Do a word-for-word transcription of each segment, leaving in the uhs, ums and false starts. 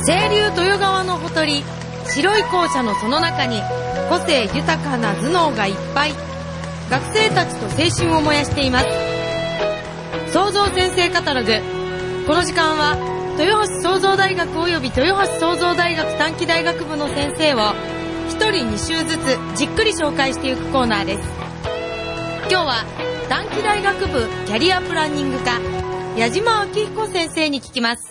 清流豊川のほとり、白い校舎のその中に個性豊かな頭脳がいっぱい。学生たちと青春を燃やしています。創造先生カタログ。この時間は豊橋創造大学及び豊橋創造大学短期大学部の先生をひとりに週ずつじっくり紹介していくコーナーです。今日は短期大学部キャリアプランニング科矢島明彦先生に聞きます。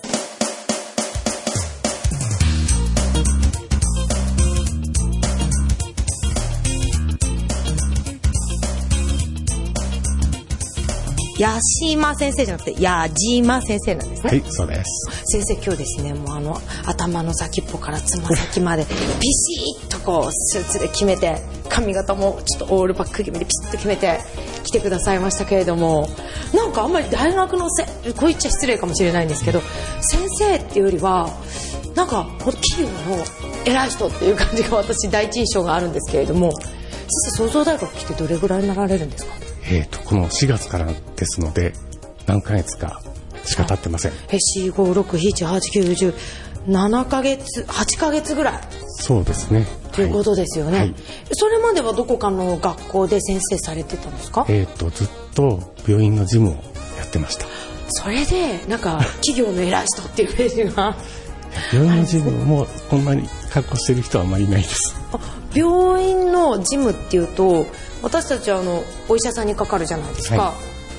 矢島先生じゃなくて矢島先生なんですね。 はい、そうです。 先生、今日ですね、もうあの頭の先っぽからつま先までピシッとこうスーツで決めて、髪型もちょっとオールバック気味でピシッと決めて来てくださいましたけれども、なんかあんまり大学のせこう言っちゃ失礼かもしれないんですけど、先生っていうよりはなんか企業の偉い人っていう感じが私第一印象があるんですけれども、先生、創造大学来てどれぐらいになられるんですか？ えーと、このしがつからですので何ヶ月かしか経ってません。 え、よん、ご、ろく、しち、はち、きゅう、じゅう、ななかげつ、はちかげつぐらい。 そうですね。 ということですよね。はい、それまではどこかの学校で先生されてたんですか？ えーと、ずっと病院の事務をやってました。 それでなんか企業の偉い人っていうイメージが病院の事務もこんなに格好してる人はあまりいないです。 あ、病院の事務っていうと、私たちはあのお医者さんにかかるじゃないですか。はい、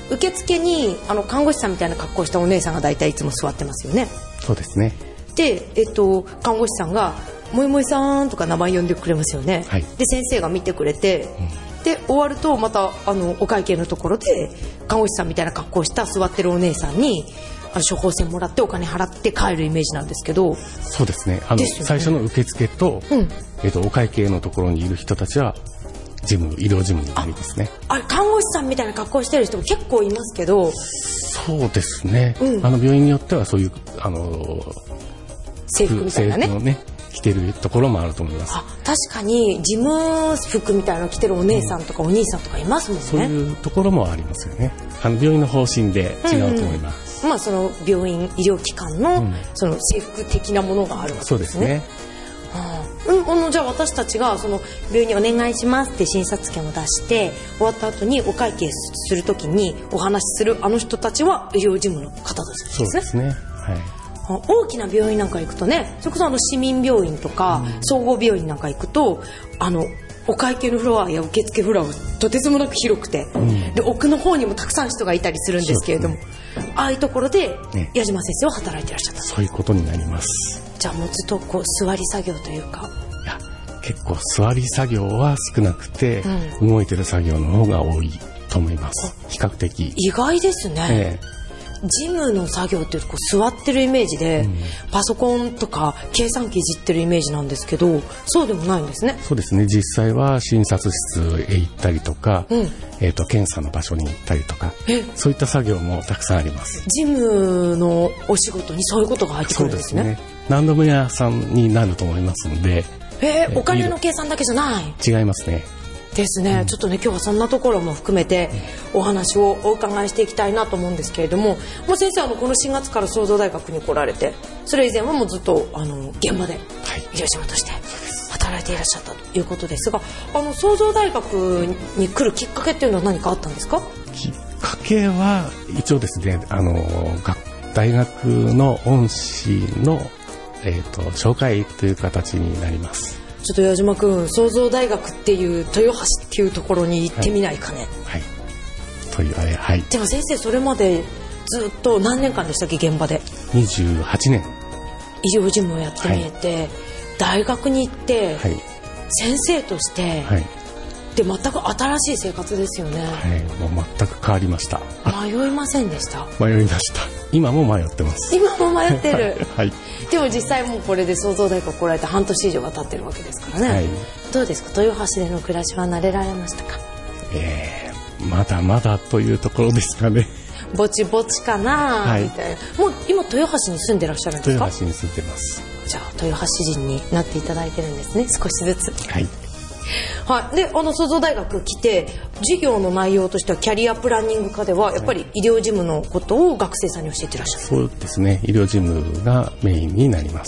受付にあの看護師さんみたいな格好したお姉さんが大体いつも座ってますよね。 そうですね。 で、えっと、看護師さんがもいもいさんとか名前呼んでくれますよね。はい、で先生が見てくれて、うん、で終わるとまたあのお会計のところで看護師さんみたいな格好した座ってるお姉さんにあの処方箋もらってお金払って帰るイメージなんですけど。 そうですね。あの、ね、最初の受付と、うん、えっと、お会計のところにいる人たちは事務、医療事務になりますね。 あ、あれ看護師さんみたいな格好してる人も結構いますけど。 そうですね。うん、あの病院によってはそういうあの制服みたいなね、 制服をね着てるところもあると思います。 あ、確かに事務服みたいなの着てるお姉さんとかお兄さんとかいますもんね。 そういうところもありますよね。あの病院の方針で違うと思います。 うんうん、まあ、その病院医療機関の、うん、その制服的なものがあるわけですね。そうですね。うん、あのじゃあ私たちがその病院にお願いしますって診察券を出して終わった後にお会計するときにお話しするあの人たちは医療事務の方たちですね。 そうですね。はい。 大きな病院なんか行くとね、それこそあの市民病院とか、うん、総合病院なんか行くとあのお会計のフロアや受付フロアがとてつもなく広くて、うん、で奥の方にもたくさん人がいたりするんですけれども、ね、ああいうところで矢島先生は働いていらっしゃった、ね、 そういうことになります。 じゃあもうずっとこう座り作業というか。 いや、結構座り作業は少なくて、うん、動いてる作業の方が多いと思います。比較的意外ですね。ええ、事務の作業っていうとこう座ってるイメージで、うん、パソコンとか計算機いじってるイメージなんですけど、そうでもないんですね。 そうですね。実際は診察室へ行ったりとか、うん、えーと、検査の場所に行ったりとか、そういった作業もたくさんあります。 事務のお仕事にそういうことが入ってくるんですね。そうですね。 何度も屋さんになると思いますので。 えー、お金の計算だけじゃない？ 違いますね。 ですね、うん、ちょっとね今日はそんなところも含めてお話をお伺いしていきたいなと思うんですけれども、もう先生はこのしがつから創造大学に来られて、それ以前はもうずっとあの現場で医療事務として働いていらっしゃったということですが、あの創造大学に来るきっかけっていうのは何かあったんですか？ きっかけは一応ですね、あの大学の恩師の、えーと、紹介という形になります。 ちょっと矢島くん、創造大学っていう豊橋っていうところに行ってみないかね。 はい、はい、というあれ、はい。 でも先生それまでずっと何年間でしたっけ、現場で？ にじゅうはちねん医療事務をやってみえて、はい、大学に行って、はい、先生として、はい、で全く新しい生活ですよね。はい、 もう全く変わりました。 迷いませんでした？ 迷いました。今も迷ってます。 今も迷ってる。 はい。 でも実際もうこれで創造大学来られて半年以上が経ってるわけですからね。はい、どうですか、豊橋での暮らしは慣れられましたか？ えー、まだまだというところですかね。 ぼちぼちかな、はい、みたいな。もう今豊橋に住んでらっしゃるんですか？ 豊橋に住んでます。 じゃあ豊橋人になっていただいてるんですね、少しずつ。 はい。 はい、であの創造大学来て授業の内容としてはキャリアプランニング科ではやっぱり医療事務のことを学生さんに教えてらっしゃる。 そうですね、医療事務がメインになります。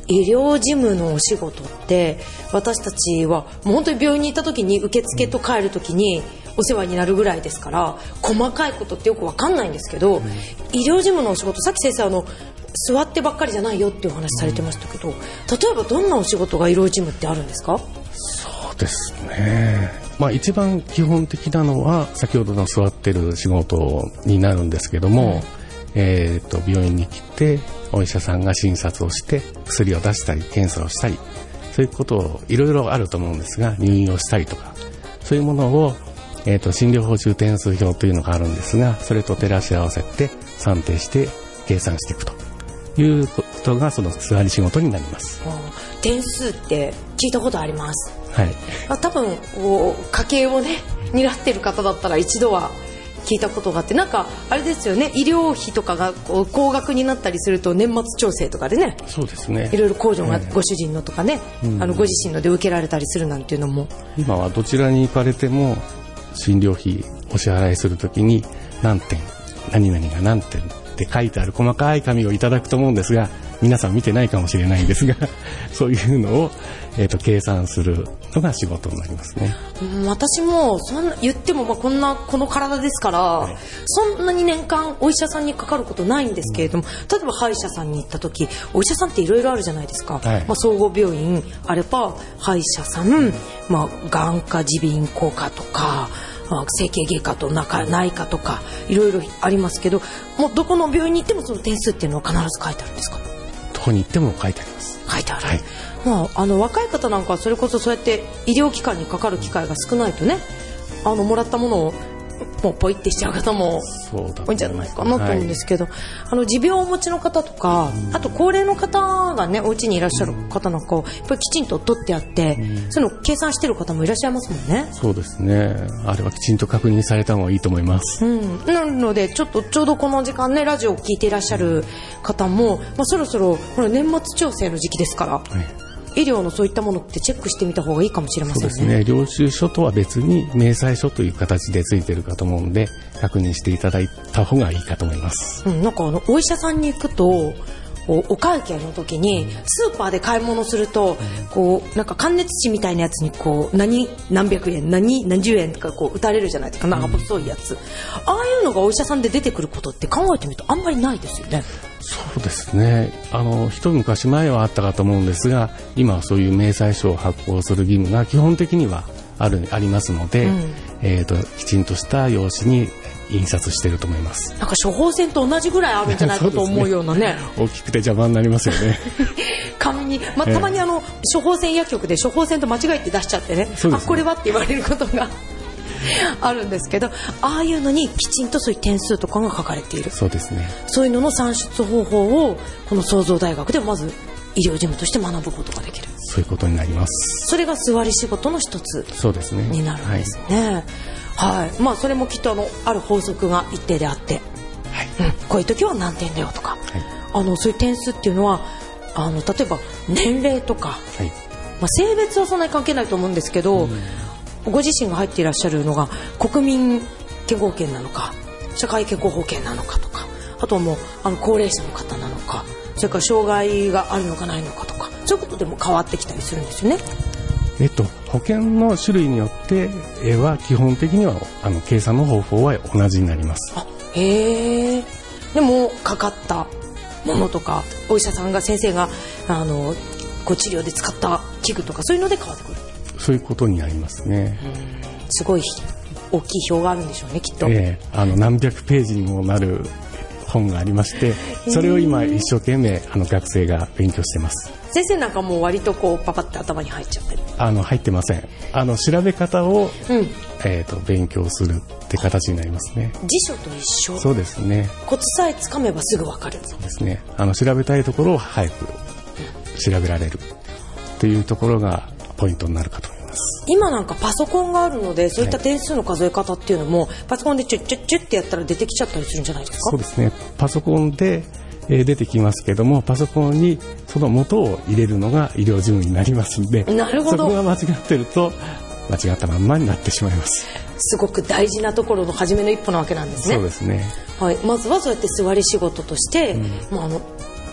医療事務のお仕事って私たちはもう本当に病院に行った時に受付と帰る時にお世話になるぐらいですから細かいことってよく分かんないんですけど、うん、医療事務のお仕事さっき先生あの座ってばっかりじゃないよっていうお話されてましたけど、うん、例えばどんなお仕事が医療事務ってあるんですか？ そうですね、まあ、一番基本的なのは先ほどの座ってる仕事になるんですけども、うん、えー、と病院に来てお医者さんが診察をして薬を出したり検査をしたりそういうことをいろいろあると思うんですが入院をしたりとかそういうものを、えー、と診療報酬点数表というのがあるんですがそれと照らし合わせて算定して計算していくということがその座り仕事になります。 点数って聞いたことあります、 はい、 多分家計をね担ってる方だったら一度は聞いたことがあってなんかあれですよね医療費とかがこう高額になったりすると年末調整とかでねそうですねいろいろ控除がご主人のとかね、えー、あのご自身ので受けられたりするなんていうのも今はどちらに行かれても診療費お支払いするときに何点何々が何点って書いてある細かい紙をいただくと思うんですが皆さん見てないかもしれないんですがそういうのを、えーと、計算するのが仕事になりますね。 うん、私もそんな言ってもまあこんなこの体ですから、はい、そんなに年間お医者さんにかかることないんですけれども、うん、例えば歯医者さんに行った時お医者さんっていろいろあるじゃないですか、はいまあ、総合病院あれば歯医者さん、まあ、眼科耳鼻咽喉科とか整形外科と内科とかいろいろありますけどもうどこの病院に行ってもその点数っていうのは必ず書いてあるんですか？ どこに行っても書いてあります。 書いてある、 はいまあ、あの若い方なんかはそれこそそうやって医療機関にかかる機会が少ないとねあのもらったものをもうポイってしちゃう方も多いんじゃないかなと思うんですけど、はい、あの持病をお持ちの方とかあと高齢の方がねお家にいらっしゃる方なんかをやっぱりきちんと取ってあってそういうのを計算してる方もいらっしゃいますもんね。 そうですねあれはきちんと確認された方がいいと思います、 うん、なのでちょっとちょうどこの時間ねラジオを聞いていらっしゃる方も、まあ、そろそろこれ年末調整の時期ですから、はい医療のそういったものってチェックしてみた方がいいかもしれませんね。 そうですね領収書とは別に明細書という形でついているかと思うので確認していただいた方がいいかと思います、 うん、なんかあのお医者さんに行くとお, お会計の時にスーパーで買い物するとこうなんか感熱紙みたいなやつにこう何何百円何何十円とかこう打たれるじゃないですかなんか細いやつああいうのがお医者さんで出てくることって考えてみるとあんまりないですよね。 そうですねあの一昔前はあったかと思うんですが今はそういう明細書を発行する義務が基本的にはあるありますので、うんえーと、きちんとした用紙に印刷していると思います。 なんか処方箋と同じぐらいあるんじゃないかと思うようなね大きくて邪魔になりますよね紙に、まあ、たまにあの、えー、処方箋薬局で処方箋と間違えて出しちゃってねあこれはって言われることがあるんですけどああいうのにきちんとそういう点数とかが書かれているそうですねそういうのの算出方法をこの創造大学でまず医療事務として学ぶことができるそういうことになります。 それが座り仕事の一つになるんですね。はいはいまあ、それもきっとあのある法則が一定であって、はいうん、こういう時は何点だよとか、はい、あのそういう点数っていうのはあの例えば年齢とか、はいまあ、性別はそんなに関係ないと思うんですけど、うんご自身が入っていらっしゃるのが国民健康保険なのか社会健康保険なのかとかあとはもうあの高齢者の方なのかそれから障害があるのかないのかとかそういうことでも変わってきたりするんですよね。 えっと、保険の種類によっては基本的にはあの計算の方法は同じになります。 あへーでもかかったものとかお医者さんが先生があのご治療で使った器具とかそういうので変わってくるそういうことになりますね。 うんすごい大きい表があるんでしょうねきっと、 えー、あの何百ページにもなる本がありましてそれを今一生懸命あの学生が勉強してます。 先生なんかもう割とこうパパって頭に入っちゃってるあの入ってませんあの調べ方を、うんえー、と勉強するって形になりますね。 辞書と一緒そうですねコツさえつかめばすぐ分かるそうですねあの調べたいところを早く調べられるっていうところがポイントになるかと思います。 今なんかパソコンがあるのでそういった点数の数え方っていうのも、はい、パソコンでチュッチュッチュッってやったら出てきちゃったりするんじゃないですか。 そうですねパソコンで、えー、出てきますけどもパソコンにその元を入れるのが医療事務になりますのでなるほどそこが間違ってると間違ったまんまになってしまいます。 すごく大事なところの初めの一歩なわけなんですね。 そうですね、 はい、まずはそうやって座り仕事として、うんまあ、あの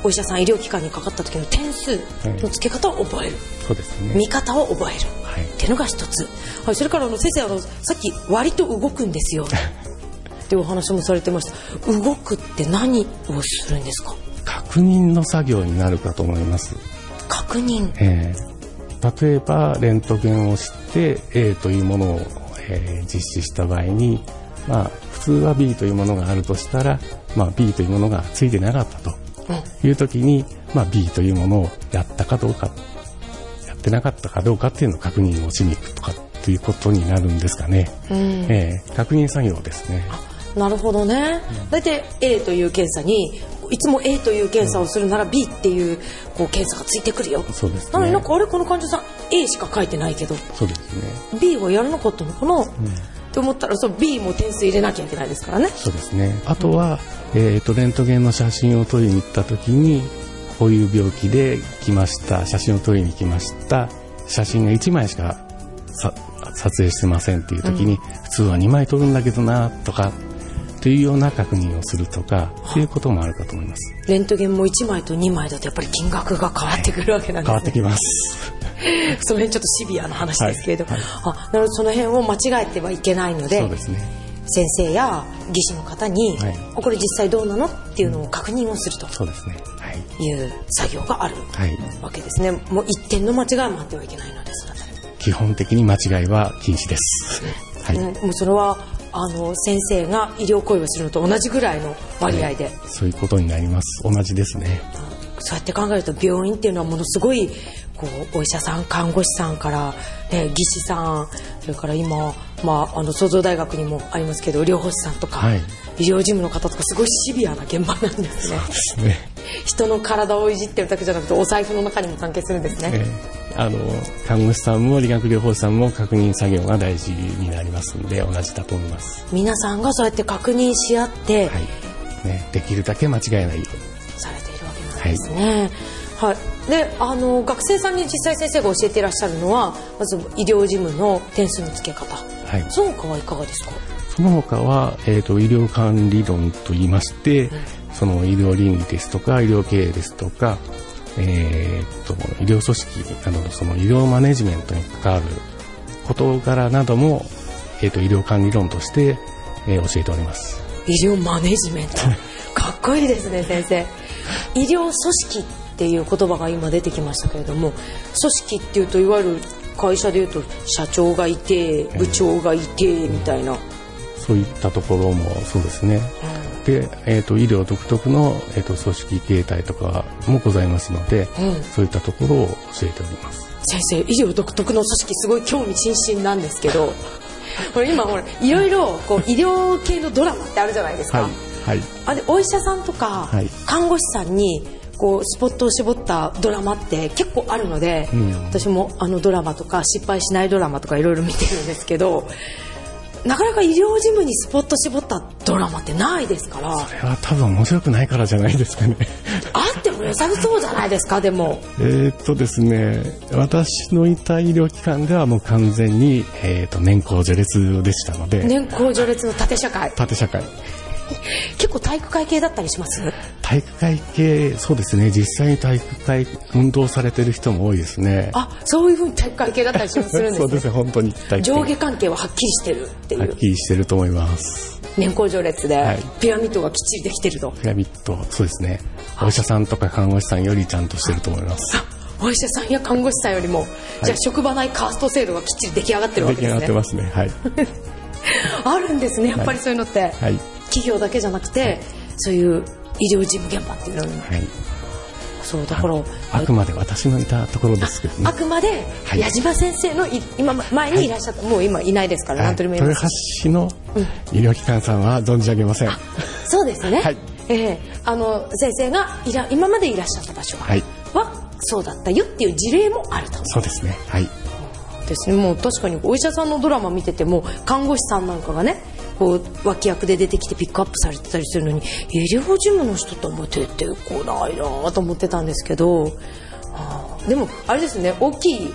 お医者さん医療機関にかかった時の点数の付け方を覚える、はい、 そうですね、 見方を覚える、はい、っていうのが一つ、はい、それからあの先生あのさっき割と動くんですよっていうお話もされてました。動くって何をするんですか？ 確認の作業になるかと思います。 確認、 えー、例えばレントゲンをして A というものを、えー、実施した場合に、まあ、普通は B というものがあるとしたら、まあ、B というものがついてなかったという時に、まあ、B というものをやったかどうか、やってなかったかどうかっていうのを確認をしに行くとかっていうことになるんですかね、うん、えー、確認作業ですね。 なるほどね。だいたい A という検査にいつも A という検査をするなら B っていう、こう検査がついてくるよ。 そうですね。 なのになんかあれこの患者さん A しか書いてないけど、 そうですね、 B はやらなかったのかな、うん、って思ったらその B も点数入れなきゃいけないですからね。 そうですね。あとは、うん、えーと、レントゲンの写真を撮りに行った時にこういう病気で来ました、写真を撮りに来ました、写真がいちまいしかさ撮影してませんっていう時に、うん、普通はにまい撮るんだけどなとかというような確認をするとかということもあるかと思います。 レントゲンもいちまいとにまいだとやっぱり金額が変わってくるわけなんですね。 変わってきますその辺ちょっとシビアな話ですけれども、はいはい、あ、なるほど、その辺を間違えてはいけないので、 そうですね、 先生や技師の方に、はい、これ実際どうなのっていうのを確認をすると、 そうですね、はい、 いう作業があるわけですね、はい、もう一点の間違いもあってはいけないのです。 基本的に間違いは禁止です、はい、 もうそれはあの先生が医療行為をするのと同じぐらいの割合で、はい、 そういうことになります。同じですね。 そうやって考えると病院っていうのはものすごいこうお医者さん、看護師さんから、ね、技師さん、それから今、まあ、あの創造大学にもありますけど療法士さんとか、はい、医療事務の方とかすごいシビアな現場なんですね。 そうですね。 人の体をいじってるだけじゃなくてお財布の中にも関係するんですね、えー、あの看護師さんも理学療法士さんも確認作業が大事になりますので同じだと思います。 皆さんがそうやって確認し合って、 はいね、できるだけ間違えないようにされているわけなんですね、はいはい、であの学生さんに実際先生が教えていらっしゃるのはまず医療事務の点数の付け方、はい、その他はいかがですか？ その他は、えーと、医療管理論といいまして、うん、その医療倫理ですとか医療経営ですとか、えー、と医療組織などのその医療マネジメントに関わる事柄なども、えー、と医療管理論として、えー、教えております。 医療マネジメントかっこいいですね先生。医療組織っていう言葉が今出てきましたけれども、組織っていうといわゆる会社でいうと社長がいて部長がいてみたいな、 そういったところもそうですね、うん、で、えー、と医療独特の、えー、と組織形態とかもございますので、うん、そういったところを教えております。 先生、医療独特の組織すごい興味津々なんですけどこれ今ほらいろいろこう医療系のドラマってあるじゃないですか、はいはい、あれお医者さんとか、はい、看護師さんにこうスポットを絞ったドラマって結構あるので、うん、私もあのドラマとか失敗しないドラマとかいろいろ見てるんですけど、なかなか医療事務にスポット絞ったドラマってないですから。 それは多分面白くないからじゃないですかねあっても良さそうじゃないですか。でもえーっとですね私のいた医療機関ではもう完全に、えー、と年功序列でしたので。 年功序列の縦社会。 縦社会結構体育会系だったりします？ 体育会系、そうですね。実際に体育会運動されてる人も多いですね。 あ、そういうふうに体育会系だったりするんですねそうですね、本当に上下関係ははっきりしてるっていう。 はっきりしてると思います。 年功序列で、はい、ピラミッドがきっちりできてると。 ピラミッド、そうですね。お医者さんとか看護師さんよりちゃんとしてると思います。 お医者さんや看護師さんよりも、はい、じゃあ職場内カースト制度がきっちり出来上がってるわけですね。 出来上がってますね、はいあるんですね、やっぱりそういうのって、はい、企業だけじゃなくて、はい、そういう医療事務現場っていうのに、はい、そうだからあ, あくまで私のいたところですけどね。 あ, あくまで矢島先生のい今前にいらっしゃった、はい、もう今いないですから、はい、何とでも言います。 豊橋市の医療機関さんは存じ上げません、うん、 そうですね、はい、えー、あの先生がいら今までいらっしゃった場所は、はい、はそうだったよっていう事例もあると。 そうですね、はいですね。もう確かにお医者さんのドラマ見てても看護師さんなんかがねこう脇役で出てきてピックアップされてたりするのに、医療事務の人とも出てこないなと思ってたんですけど、はあ、でもあれですね、大きい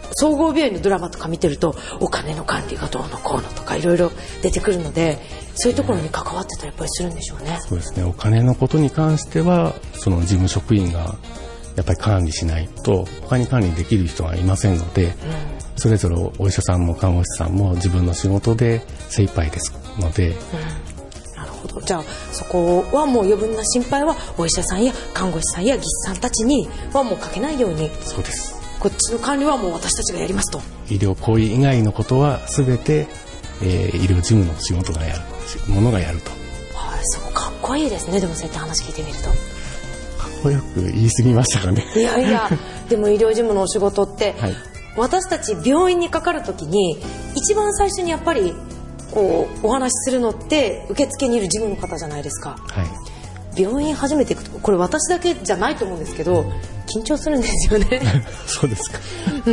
総合病院のドラマとか見てるとお金の管理がどうのこうのとかいろいろ出てくるので、そういうところに関わってたらやっぱりするんでしょうね。 そうですね。お金のことに関してはその事務職員がやっぱり管理しないと他に管理できる人はいませんので、うん、それぞれお医者さんも看護師さんも自分の仕事で精一杯ですので、うん、 なるほど。じゃあそこはもう余分な心配はお医者さんや看護師さんや技師さんたちにはもうかけないように。 そうです。 こっちの管理はもう私たちがやりますと。 医療行為以外のことは全て、えー、医療事務の仕事がやるものがやると。 はい、そうかっこいいですね。でもそうやって話聞いてみるとかっこよく言い過ぎましたかね。 いやいやでも医療事務のお仕事って、はい、私たち病院にかかるときに一番最初にやっぱりこうお話しするのって受付にいる事務の方じゃないですか。はい、病院初めて行くとこれ私だけじゃないと思うんですけど緊張するんですよね。 そうですか。 うん、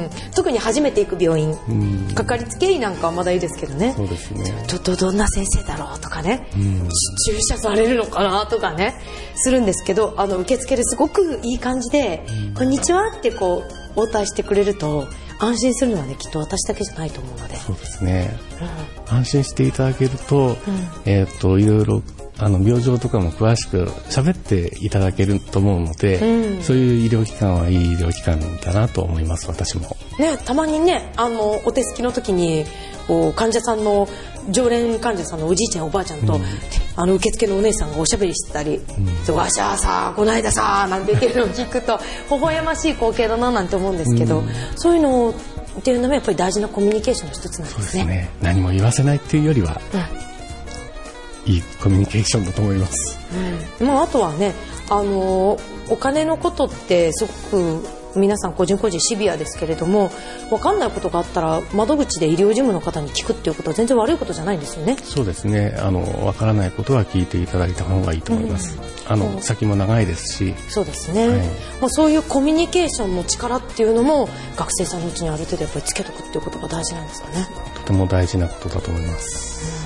特に初めて行く病院、かかりつけ医なんかはまだいいですけどね。 そうですね。 ちょっとどんな先生だろうとかね、注射されるのかなとかねするんですけど、あの受付ですごくいい感じでこんにちはってこう応対してくれると安心するのはねきっと私だけじゃないと思うので。 そうですね、うん、安心していただけると、うん、えー、っといろいろあの病状とかも詳しく喋っていただけると思うので、うん、そういう医療機関はいい医療機関だなと思います。私もね、たまにねあのお手すきの時にこう患者さんの常連患者さんのおじいちゃんおばあちゃんと、うん、あの受付のお姉さんがおしゃべりしてたり、うん、わしゃーさこないださなんて言ってるのを聞くと微笑ましい光景だななんて思うんですけど、うん、そういうのっていうのもやっぱり大事なコミュニケーションの一つなんですね。 そうですね。何も言わせないっていうよりは、うん、いいコミュニケーションだと思います。 うん、まあ、あとはね、あのお金のことってすごく皆さん個人個人シビアですけれども、分かんないことがあったら窓口で医療事務の方に聞くっていうことは全然悪いことじゃないんですよね。 そうですね。あの分からないことは聞いていただいた方がいいと思います。うん、あの先も長いですし。 そうですね、はい、まあ、そういうコミュニケーションの力っていうのも学生さんのうちにある程度やっぱりつけとくっていうことが大事なんですかね。 とても大事なことだと思います。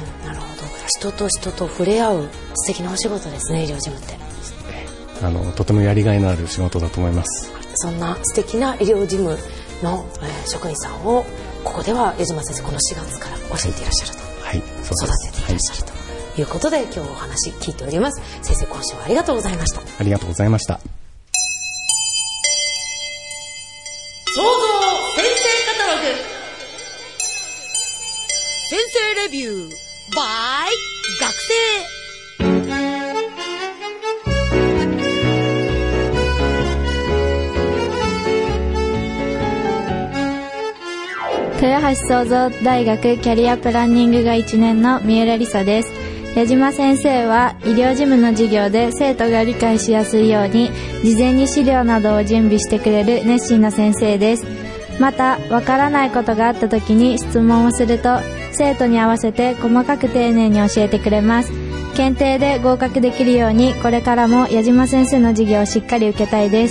うん、なるほど。人と人と触れ合う素敵なお仕事ですね、医療事務って。 あのとてもやりがいのある仕事だと思います。 そんな素敵な医療事務の、えー、職員さんをここでは矢島先生このしがつから教えていらっしゃると、 はい、そうです。 育てていらっしゃるということで、はい、今日お話聞いております。先生、今週はありがとうございました。 ありがとうございました。 創造先生カタログ先生レビュー by 学生。 豊橋創造大学キャリアプランニングがいちねんの三浦理沙です。矢島先生は医療事務の授業で生徒が理解しやすいように事前に資料などを準備してくれる熱心な先生です。また、わからないことがあった時に質問をすると生徒に合わせて細かく丁寧に教えてくれます。検定で合格できるようにこれからも矢島先生の授業をしっかり受けたいです。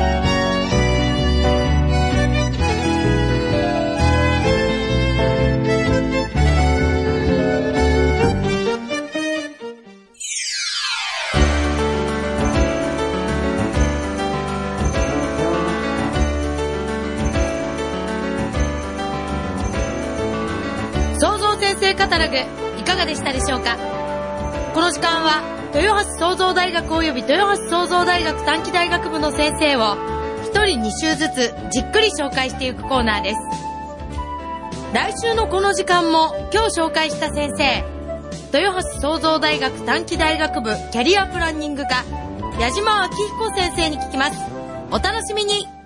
創造先生カタログいかがでしたでしょうか。この時間は豊橋創造大学及び豊橋創造大学短期大学部の先生をひとりに週ずつじっくり紹介していくコーナーです。来週のこの時間も今日紹介した先生、豊橋創造大学短期大学部キャリアプランニング科矢島明彦先生に聞きます。お楽しみに。